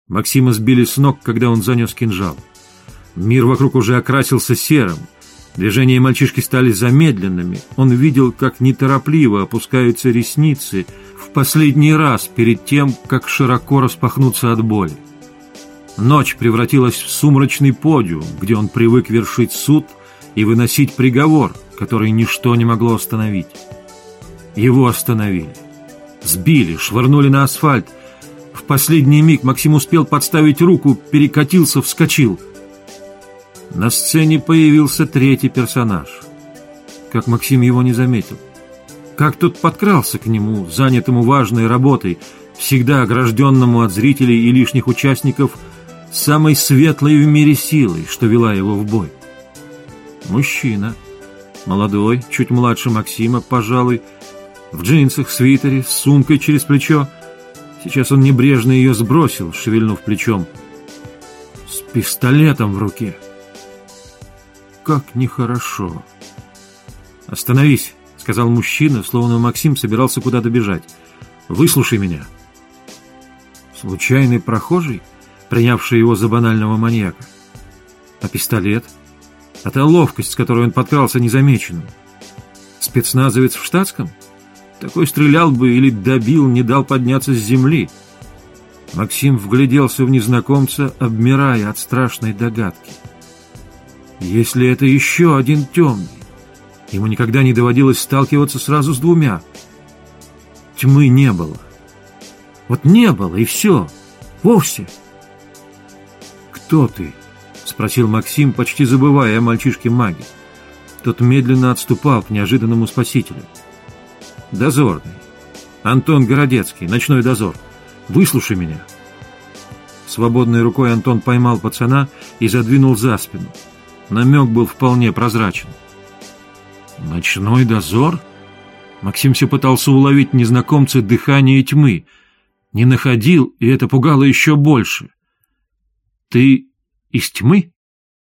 Максима сбили с ног, когда он занес кинжал. Мир вокруг уже окрасился серым. Движения мальчишки стали замедленными. Он видел, как неторопливо опускаются ресницы в последний раз перед тем, как широко распахнуться от боли. Ночь превратилась в сумрачный подиум, где он привык вершить суд и выносить приговор, который ничто не могло остановить. Его остановили. Сбили, швырнули на асфальт. В последний миг Максим успел подставить руку, перекатился, вскочил. На сцене появился третий персонаж. Как Максим его не заметил. Как тот подкрался к нему, занятому важной работой, всегда огражденному от зрителей и лишних участников, самой светлой в мире силой, что вела его в бой. Мужчина. Молодой, чуть младше Максима, пожалуй, в джинсах, свитере, с сумкой через плечо. Сейчас он небрежно ее сбросил, шевельнув плечом. С пистолетом в руке. Как нехорошо. «Остановись», — сказал мужчина, словно Максим собирался куда-то бежать. «Выслушай меня». Случайный прохожий, принявший его за банального маньяка? А пистолет? А та ловкость, с которой он подкрался незамеченным? Спецназовец в штатском? Такой стрелял бы или добил, не дал подняться с земли. Максим вгляделся в незнакомца, обмирая от страшной догадки. Если это еще один темный? Ему никогда не доводилось сталкиваться сразу с двумя. Тьмы не было. Вот не было, и все. Вовсе. «Кто ты?» — спросил Максим, почти забывая о мальчишке-маге. Тот медленно отступал к неожиданному спасителю. «Дозорный. Антон Городецкий, ночной дозор. Выслушай меня». Свободной рукой Антон поймал пацана и задвинул за спину. Намек был вполне прозрачен. «Ночной дозор?» Максим все пытался уловить в незнакомце дыхание тьмы. Не находил, и это пугало еще больше. «Ты из тьмы?»